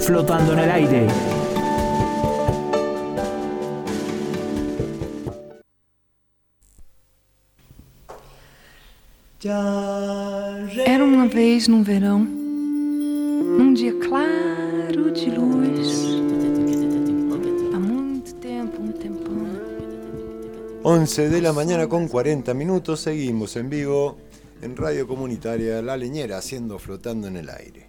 Flotando en el aire. Era uma vez num verão, num dia claro de luz, há muito tempo, um tempão. 11 de la mañana con 40 minutos, seguimos en vivo en Radio Comunitaria La Leñera, haciendo Flotando en el Aire.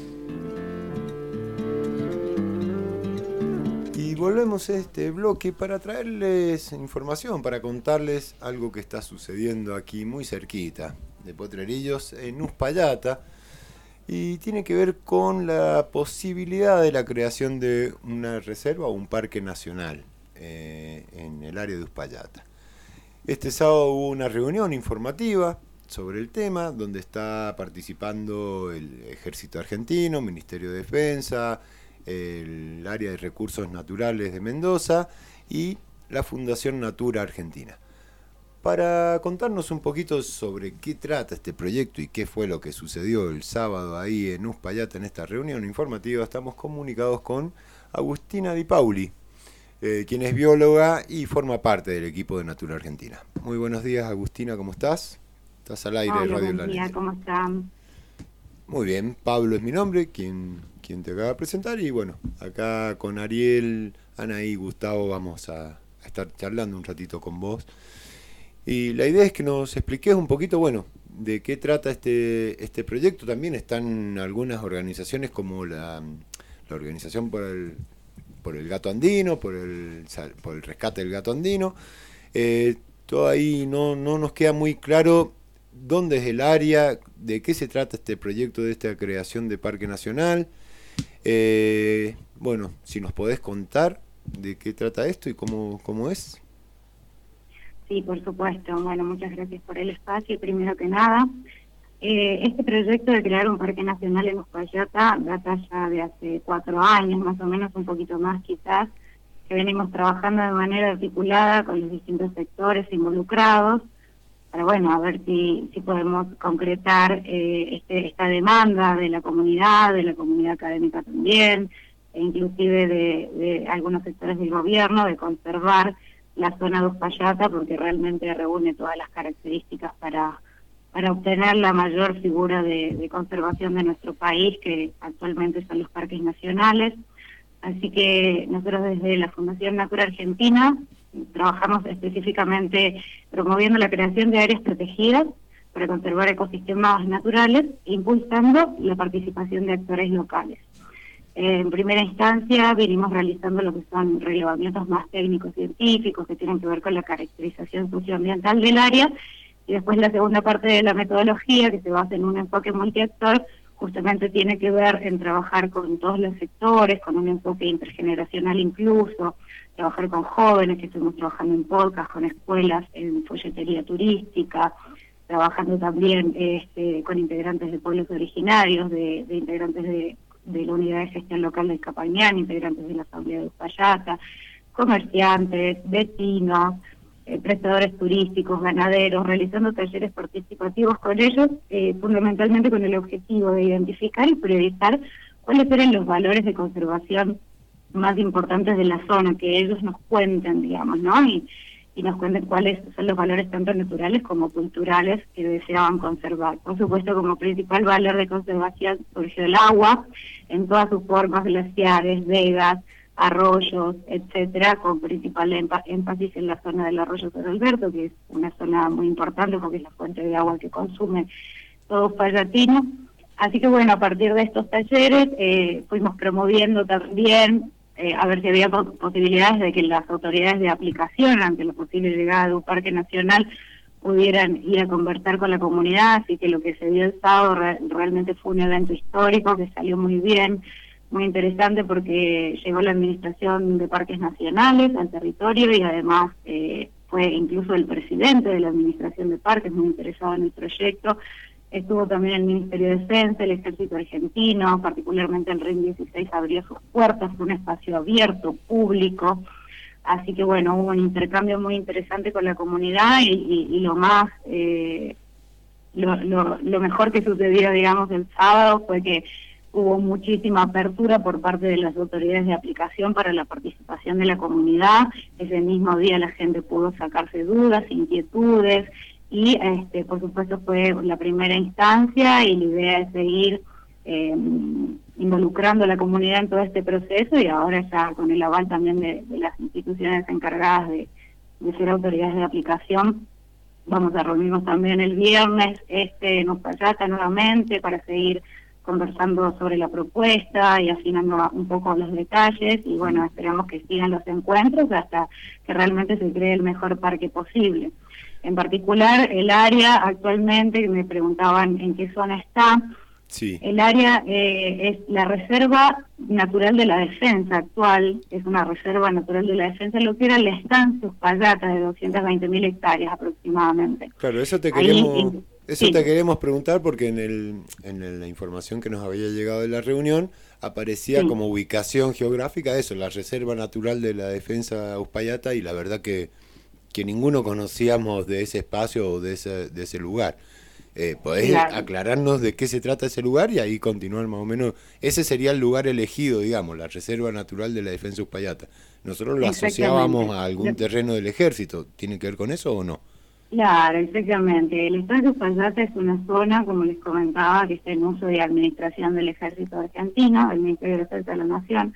Y volvemos a este bloque para traerles información, para contarles algo que está sucediendo aquí muy cerquita de Potrerillos, en Uspallata, y tiene que ver con la posibilidad de la creación de una reserva o un parque nacional en el área de Uspallata. Este sábado hubo una reunión informativa sobre el tema, donde está participando el Ejército Argentino, Ministerio de Defensa, el área de recursos naturales de Mendoza y la Fundación Natura Argentina. Para contarnos un poquito sobre qué trata este proyecto y qué fue lo que sucedió el sábado ahí en Uspallata en esta reunión informativa, estamos comunicados con Agustina Di Pauli, quien es bióloga y forma parte del equipo de Natura Argentina. Muy buenos días, Agustina, ¿cómo estás? Estás al aire de Radio La Leñera. ¿Cómo están? Muy bien, Pablo es mi nombre, quien te acaba de presentar, y bueno, acá con Ariel, Ana y Gustavo vamos a estar charlando un ratito con vos. Y la idea es que nos expliques un poquito, bueno, de qué trata este proyecto. También están algunas organizaciones como la Organización por el Gato Andino, por el rescate del gato andino. Todo ahí no nos queda muy claro dónde es el área, de qué se trata este proyecto de esta creación de Parque Nacional. Bueno, si nos podés contar de qué trata esto y cómo es. Sí, por supuesto. Bueno, muchas gracias por el espacio. Primero que nada, este proyecto de crear un parque nacional en Uspallata data ya de hace 4 años, más o menos, un poquito más quizás, que venimos trabajando de manera articulada con los distintos sectores involucrados, para, bueno, a ver si podemos concretar esta demanda de la comunidad académica también, e inclusive de algunos sectores del gobierno, de conservar la zona de Uspallata, porque realmente reúne todas las características para obtener la mayor figura de conservación de nuestro país, que actualmente son los parques nacionales. Así que nosotros desde la Fundación Natura Argentina trabajamos específicamente promoviendo la creación de áreas protegidas para conservar ecosistemas naturales, impulsando la participación de actores locales. En primera instancia venimos realizando lo que son relevamientos más técnicos científicos que tienen que ver con la caracterización socioambiental del área, y después la segunda parte de la metodología, que se basa en un enfoque multiactor, justamente tiene que ver en trabajar con todos los sectores, con un enfoque intergeneracional incluso, trabajar con jóvenes, que estuvimos trabajando en podcast, con escuelas, en folletería turística, trabajando también con integrantes de pueblos originarios, de integrantes de la Unidad de Gestión Local del Capañán, integrantes de la Asamblea de Uspallata, comerciantes, vecinos, prestadores turísticos, ganaderos, realizando talleres participativos con ellos, fundamentalmente con el objetivo de identificar y priorizar cuáles eran los valores de conservación más importantes de la zona, que ellos nos cuenten, digamos, ¿no? Y nos cuenten cuáles son los valores tanto naturales como culturales que deseaban conservar. Por supuesto, como principal valor de conservación surgió el agua, en todas sus formas, glaciares, vegas, arroyos, etcétera, con principal énfasis en la zona del arroyo San Alberto, que es una zona muy importante porque es la fuente de agua que consume todo Uspallatino. Así que bueno, a partir de estos talleres fuimos promoviendo también a ver si había posibilidades de que las autoridades de aplicación ante la posible llegada de un parque nacional pudieran ir a conversar con la comunidad. Así que lo que se dio el sábado realmente fue un evento histórico que salió muy bien, muy interesante, porque llegó la Administración de Parques Nacionales al territorio y además fue incluso el presidente de la Administración de Parques muy interesado en el proyecto. Estuvo también el Ministerio de Defensa, el Ejército Argentino, particularmente el RIN 16 abrió sus puertas, fue un espacio abierto, público. Así que bueno, hubo un intercambio muy interesante con la comunidad y lo más, lo mejor que sucedió, digamos, el sábado fue que hubo muchísima apertura por parte de las autoridades de aplicación para la participación de la comunidad. Ese mismo día la gente pudo sacarse dudas, inquietudes, y por supuesto fue la primera instancia, y la idea es seguir involucrando a la comunidad en todo este proceso, y ahora ya con el aval también de las instituciones encargadas de ser autoridades de aplicación. Vamos a reunirnos también el viernes en Uspallata nuevamente para seguir conversando sobre la propuesta y afinando un poco los detalles, y bueno, esperamos que sigan los encuentros hasta que realmente se cree el mejor parque posible. En particular, el área actualmente, que me preguntaban en qué zona está, sí. El área es la Reserva Natural de la Defensa actual, es una Reserva Natural de la Defensa, lo que era la estancia Uspallata de 220.000 hectáreas aproximadamente. Claro, eso te queremos preguntar, porque en la información que nos había llegado de la reunión aparecía como ubicación geográfica eso, la Reserva Natural de la Defensa Uspallata, y la verdad que ninguno conocíamos de ese espacio o de ese lugar. ¿Podés aclararnos de qué se trata ese lugar y ahí continuar más o menos? Ese sería el lugar elegido, digamos, la Reserva Natural de la Defensa Uspallata. Nosotros lo asociábamos a algún terreno del ejército. ¿Tiene que ver con eso o no? Claro, exactamente. El Estadio Uspallata es una zona, como les comentaba, que está en uso de administración del Ejército Argentino, del Ministerio de Defensa de la Nación,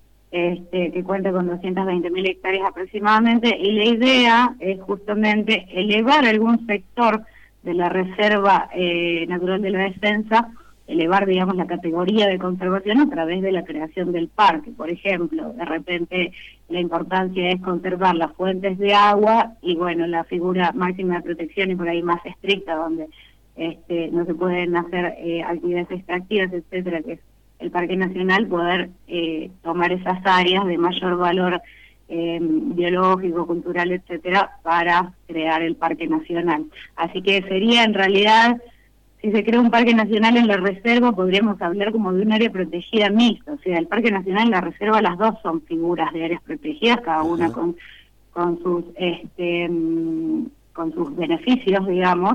que cuenta con 220.000 hectáreas aproximadamente, y la idea es justamente elevar algún sector de la Reserva Natural de la Defensa, elevar, digamos, la categoría de conservación a través de la creación del parque. Por ejemplo, de repente la importancia es conservar las fuentes de agua y, bueno, la figura máxima de protección y por ahí más estricta, donde no se pueden hacer actividades extractivas, etcétera, que es el Parque Nacional, poder tomar esas áreas de mayor valor biológico, cultural, etcétera, para crear el Parque Nacional. Así que sería, en realidad, si se crea un Parque Nacional en la reserva, podríamos hablar como de un área protegida mixta. O sea, el Parque Nacional y la reserva, las dos son figuras de áreas protegidas, cada una con sus beneficios, digamos,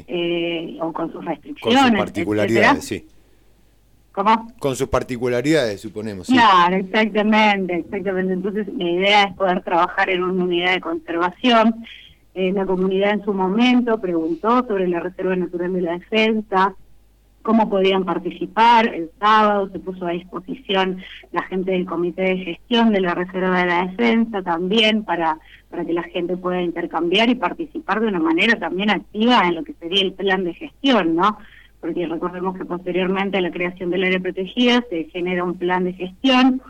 o con sus restricciones, con sus particularidades, etcétera. ¿Cómo? Con sus particularidades, suponemos. Sí. Claro, exactamente. Entonces, la idea es poder trabajar en una unidad de conservación. La comunidad en su momento preguntó sobre la Reserva Natural de la Defensa, cómo podían participar. El sábado se puso a disposición la gente del Comité de Gestión de la Reserva de la Defensa también para que la gente pueda intercambiar y participar de una manera también activa en lo que sería el plan de gestión, ¿no? Porque recordemos que posteriormente a la creación del área protegida se genera un plan de gestión,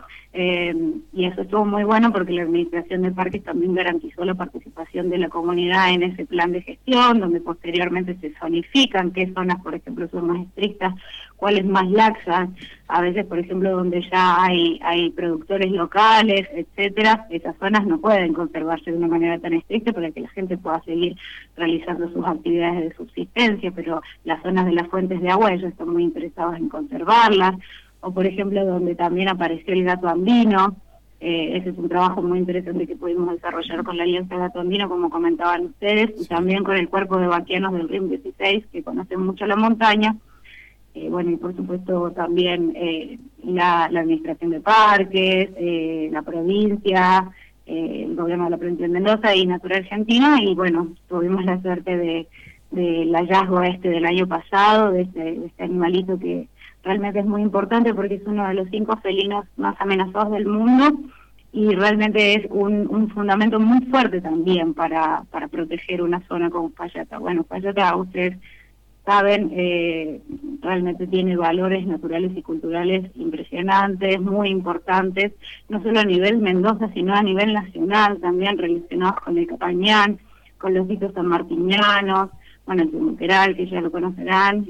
y eso estuvo muy bueno porque la Administración de Parques también garantizó la participación de la comunidad en ese plan de gestión, donde posteriormente se zonifican qué zonas, por ejemplo, son más estrictas, cuáles más laxas. A veces, por ejemplo, donde ya hay productores locales, etcétera, esas zonas no pueden conservarse de una manera tan estricta para que la gente pueda seguir realizando sus actividades de subsistencia, pero las zonas de las fuentes de agua ellos están muy interesados en conservarlas. O por ejemplo, donde también apareció el gato andino, ese es un trabajo muy interesante que pudimos desarrollar con la Alianza Gato Andino, como comentaban ustedes, y también con el cuerpo de vaquianos del RIM 16, que conocen mucho la montaña. Bueno, y por supuesto también la Administración de Parques, la provincia, el gobierno de la provincia de Mendoza y Natura Argentina, y bueno, tuvimos la suerte del hallazgo del año pasado, de este animalito que realmente es muy importante porque es uno de los 5 felinos más amenazados del mundo, y realmente es un fundamento muy fuerte también para proteger una zona como Uspallata. Bueno, Uspallata, ustedes saben, realmente tiene valores naturales y culturales impresionantes, muy importantes, no solo a nivel Mendoza, sino a nivel nacional, también relacionados con el Capañán, con los hitos sanmartinianos, bueno, el Tumuqueral, que ya lo conocerán.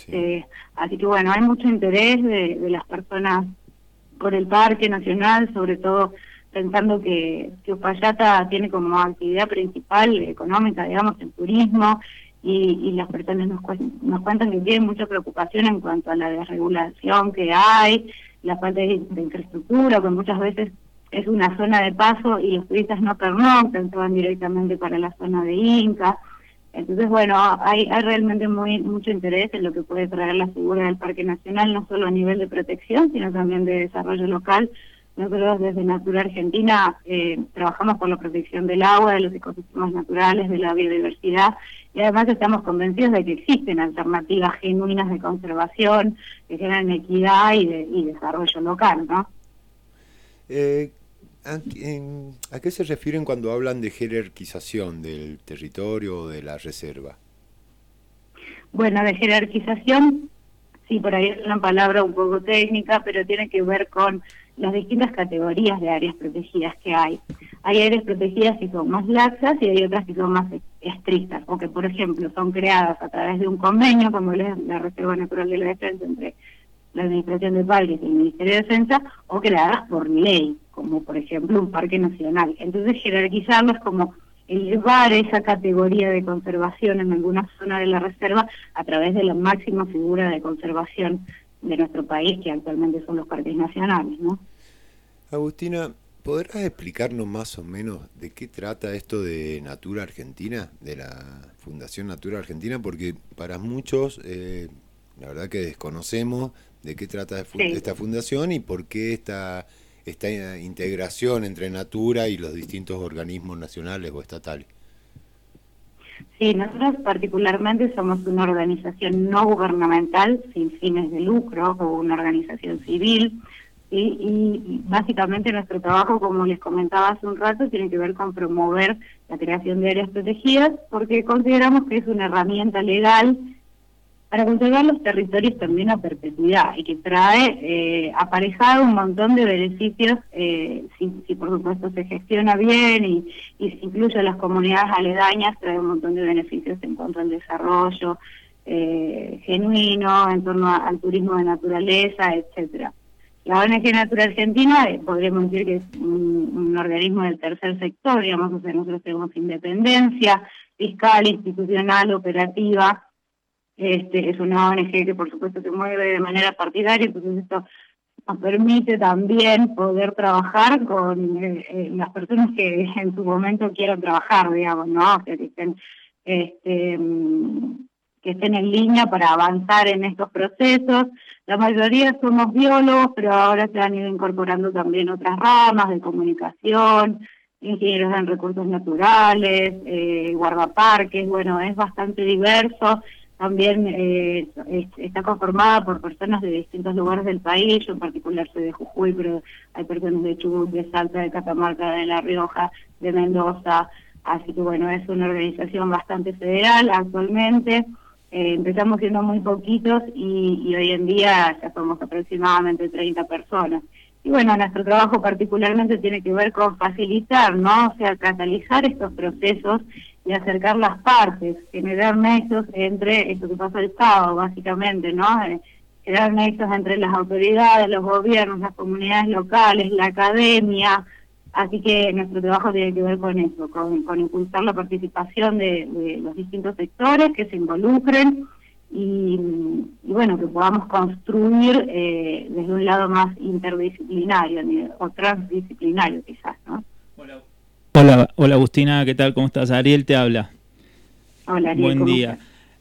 Así que bueno, hay mucho interés de las personas por el Parque Nacional, sobre todo pensando que Uspallata tiene como actividad principal económica, digamos, el turismo, y las personas nos cuentan que tienen mucha preocupación en cuanto a la desregulación que hay, la falta de infraestructura, que muchas veces es una zona de paso y los turistas no pernoctan, se van directamente para la zona de Inca. Entonces, bueno, hay realmente mucho interés en lo que puede traer la figura del Parque Nacional, no solo a nivel de protección, sino también de desarrollo local. Nosotros desde Natura Argentina trabajamos por la protección del agua, de los ecosistemas naturales, de la biodiversidad, y además estamos convencidos de que existen alternativas genuinas de conservación que generan equidad y desarrollo local, ¿no? ¿A qué se refieren cuando hablan de jerarquización del territorio o de la reserva? Bueno, de jerarquización, sí, por ahí es una palabra un poco técnica, pero tiene que ver con las distintas categorías de áreas protegidas que hay. Hay áreas protegidas que son más laxas y hay otras que son más estrictas, o que, por ejemplo, son creadas a través de un convenio, como es la Reserva Natural de la Defensa entre la Administración de Parques y el Ministerio de Defensa, o que la hagas por ley, como por ejemplo un parque nacional. Entonces jerarquizarlo es como elevar esa categoría de conservación en alguna zona de la reserva a través de la máxima figura de conservación de nuestro país, que actualmente son los parques nacionales, ¿no? Agustina, ¿podrás explicarnos más o menos de qué trata esto de Natura Argentina, de la Fundación Natura Argentina? Porque para muchos, la verdad que desconocemos de qué trata esta fundación y por qué esta integración entre Natura y los distintos organismos nacionales o estatales. Sí, nosotros particularmente somos una organización no gubernamental sin fines de lucro o una organización civil, ¿sí? Y básicamente nuestro trabajo, como les comentaba hace un rato, tiene que ver con promover la creación de áreas protegidas porque consideramos que es una herramienta legal para conservar los territorios también a perpetuidad y que trae aparejado un montón de beneficios si por supuesto se gestiona bien y se incluye a las comunidades aledañas, trae un montón de beneficios en cuanto al desarrollo genuino, en torno al turismo de naturaleza, etcétera. La ONG Natura Argentina podríamos decir que es un organismo del tercer sector, digamos, o sea, nosotros tenemos independencia fiscal, institucional, operativa. Es una ONG que por supuesto se mueve de manera partidaria, entonces esto nos permite también poder trabajar con las personas que en su momento quieran trabajar, digamos, ¿no? O sea, que estén en línea para avanzar en estos procesos. La mayoría somos biólogos, pero ahora se han ido incorporando también otras ramas de comunicación, ingenieros en recursos naturales, guardaparques, bueno, es bastante diverso. También está conformada por personas de distintos lugares del país, yo en particular soy de Jujuy, pero hay personas de Chubut, de Salta, de Catamarca, de La Rioja, de Mendoza, así que bueno, es una organización bastante federal actualmente. Empezamos siendo muy poquitos y hoy en día ya somos aproximadamente 30 personas. Y bueno, nuestro trabajo particularmente tiene que ver con facilitar, ¿no? O sea, catalizar estos procesos y acercar las partes, generar nexos entre, esto que pasó el sábado básicamente, ¿no? Generar nexos entre las autoridades, los gobiernos, las comunidades locales, la academia, así que nuestro trabajo tiene que ver con eso, con impulsar la participación de los distintos sectores que se involucren y bueno, que podamos construir desde un lado más interdisciplinario o transdisciplinario quizás, ¿no? Hola Agustina, ¿qué tal? ¿Cómo estás? Ariel te habla. Hola Ariel, buen día.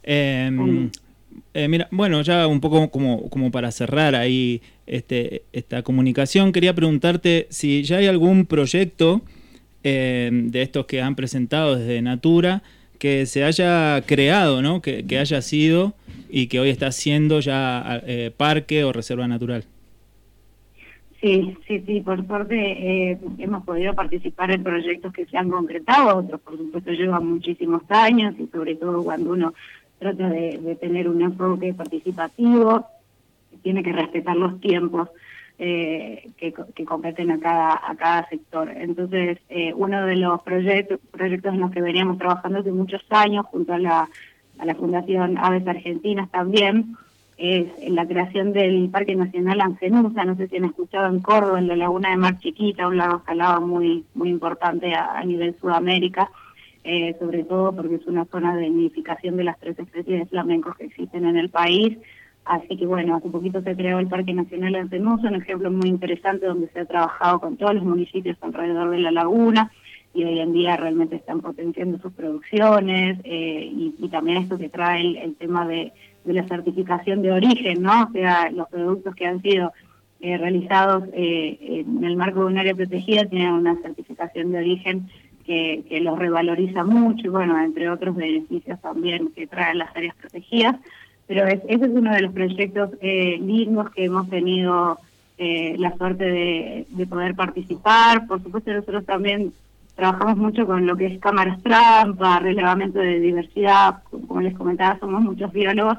Mira, bueno, ya un poco como para cerrar ahí esta comunicación, quería preguntarte si ya hay algún proyecto de estos que han presentado desde Natura que se haya creado, ¿no? Que haya sido y que hoy está siendo ya parque o reserva natural. Sí, por suerte hemos podido participar en proyectos que se han concretado, otros por supuesto llevan muchísimos años y sobre todo cuando uno trata de tener un enfoque participativo, tiene que respetar los tiempos que competen a cada sector. Entonces, uno de los proyectos en los que veníamos trabajando hace muchos años, junto a la Fundación Aves Argentinas también, es la creación del Parque Nacional Ancenusa, no sé si han escuchado, en Córdoba, en la Laguna de Mar Chiquita, un lago salado muy importante a nivel Sudamérica, sobre todo porque es una zona de nidificación de las 3 especies de flamencos que existen en el país. Así que bueno, hace poquito se creó el Parque Nacional Ancenusa, un ejemplo muy interesante donde se ha trabajado con todos los municipios alrededor de la laguna. y hoy en día realmente están potenciando sus producciones, y también esto que trae el tema de la certificación de origen, ¿no? O sea, los productos que han sido realizados en el marco de un área protegida tienen una certificación de origen que los revaloriza mucho, y bueno, entre otros beneficios también que traen las áreas protegidas. Pero ese es uno de los proyectos lindos que hemos tenido la suerte de poder participar. Por supuesto, nosotros también trabajamos mucho con lo que es cámaras trampa, relevamiento de diversidad, como les comentaba, somos muchos biólogos,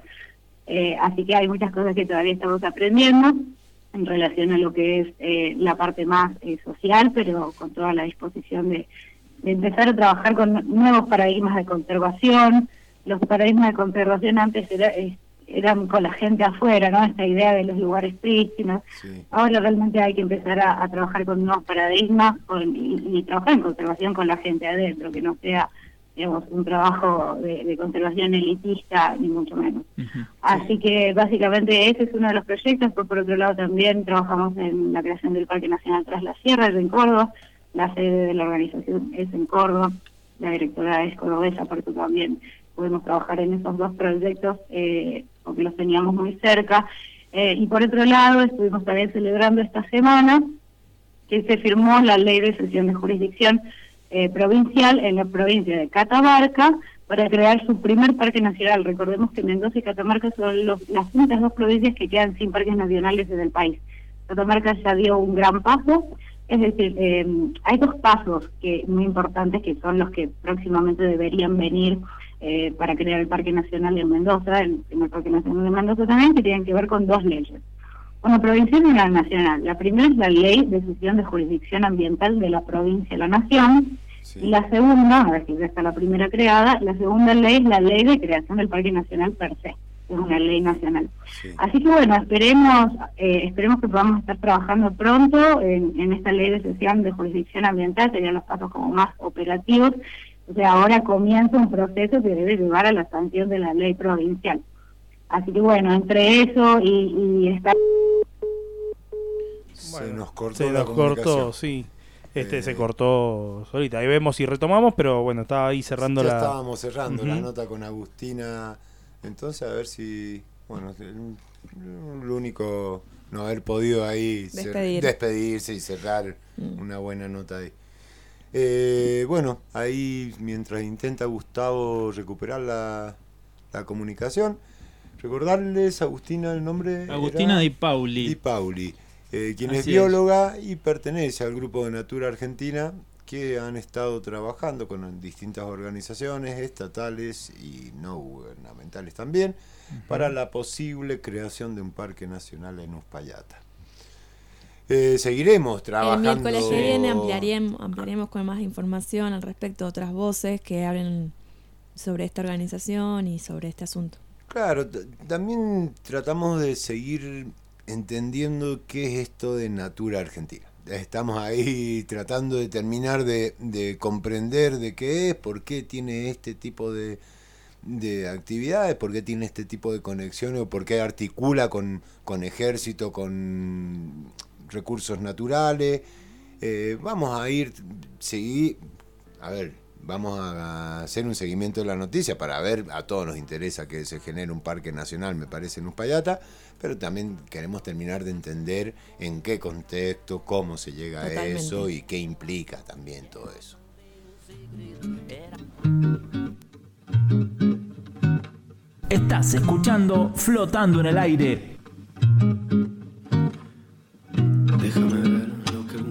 así que hay muchas cosas que todavía estamos aprendiendo en relación a lo que es la parte más social, pero con toda la disposición de empezar a trabajar con nuevos paradigmas de conservación. Los paradigmas de conservación antes eran con la gente afuera, ¿no? Esta idea de los lugares prístinos. Sí. Ahora realmente hay que empezar a trabajar con nuevos paradigmas y trabajar en conservación con la gente adentro, que no sea, digamos, un trabajo de conservación elitista, ni mucho menos. Uh-huh. Así que básicamente ese es uno de los proyectos. Por otro lado también trabajamos en la creación del Parque Nacional Tras la Sierra, en Córdoba. La sede de la organización es en Córdoba, la directora es cordobesa, por eso también pudimos trabajar en esos dos proyectos porque los teníamos muy cerca. Y por otro lado, estuvimos también celebrando esta semana que se firmó la ley de cesión de jurisdicción provincial en la provincia de Catamarca para crear su primer parque nacional. Recordemos que Mendoza y Catamarca son las únicas dos provincias que quedan sin parques nacionales en el país. Catamarca ya dio un gran paso. Es decir, hay dos pasos muy importantes que son los que próximamente deberían venir para crear el Parque Nacional de Mendoza, el primer Parque Nacional de Mendoza también, que tienen que ver con dos leyes. Una provincial y una nacional. La primera es la Ley de Cesión de Jurisdicción Ambiental de la provincia a la nación. Sí. Y la segunda, a ver si ya está la primera creada, la segunda ley es la Ley de Creación del Parque Nacional per se. Es una ley nacional. Sí. Así que bueno, esperemos que podamos estar trabajando pronto en esta ley de cesión de jurisdicción ambiental, serían los pasos como más operativos. O sea, ahora comienza un proceso que debe llevar a la sanción de la ley provincial. Así que bueno, entre eso y esta... Bueno, se nos cortó, sí. Se cortó solita. Ahí vemos si retomamos, pero bueno, estaba ahí cerrando ya estábamos cerrando la nota con Agustina. Entonces, a ver si, bueno, lo único no haber podido ahí despedirse y cerrar una buena nota ahí. Bueno, ahí mientras intenta Gustavo recuperar la comunicación, recordarles, Agustina, el nombre Agustina Di Pauli. Di Pauli, quien es bióloga y pertenece al grupo de Natura Argentina, que han estado trabajando con distintas organizaciones estatales y no gubernamentales también, para la posible creación de un parque nacional en Uspallata. Seguiremos trabajando. El miércoles que viene ampliaremos con más información al respecto de otras voces que hablen sobre esta organización y sobre este asunto. Claro, también tratamos de seguir entendiendo qué es esto de Natura Argentina. Estamos ahí tratando de terminar de comprender de qué es, por qué tiene este tipo de actividades, por qué tiene este tipo de conexiones, o por qué articula con ejército, con recursos naturales. Vamos a hacer un seguimiento de la noticia para ver, a todos nos interesa que se genere un parque nacional, me parece, en Uspallata, pero también queremos terminar de entender en qué contexto, cómo se llega a eso y qué implica también todo eso. Estás escuchando Flotando en el Aire. Déjame ver.